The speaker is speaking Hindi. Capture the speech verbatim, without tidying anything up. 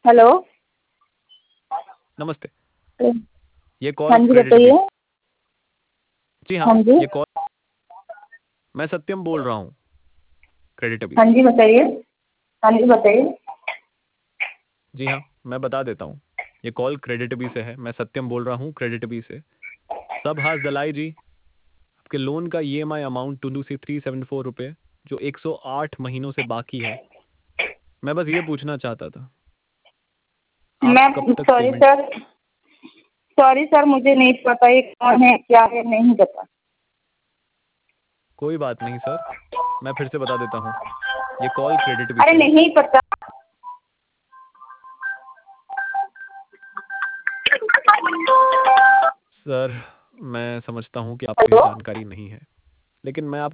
हेलो। नमस्ते। हाँ ये कॉल जी क्रेडिट बताइए। बी जी हाँ, हाँ जी। ये कॉल मैं सत्यम बोल रहा हूँ, क्रेडिट बी हाँ से। जी बताइए। हाँ जी बताइए। जी हाँ, मैं बता देता हूँ। ये कॉल क्रेडिट बी से है। मैं सत्यम बोल रहा हूँ, क्रेडिट बी से। सब हाथ दलाई जी, आपके लोन का ईएमआई अमाउंट टुडू से थ्री सेवन फोर रुपये, जो एक सौ आठ महीनों से बाकी है। मैं बस ये पूछना चाहता था, आप मैं कब तक sorry payment sir, sorry sir मुझे नहीं पता ये कौन है क्या है, नहीं पता। कोई बात नहीं सर, मैं फिर से बता देता हूँ। ये कॉल क्रेडिट बी अरे से है। नहीं पता। सर, मैं समझता हूँ कि आपको ये हेलो। जानकारी नहीं है, लेकिन मैं आप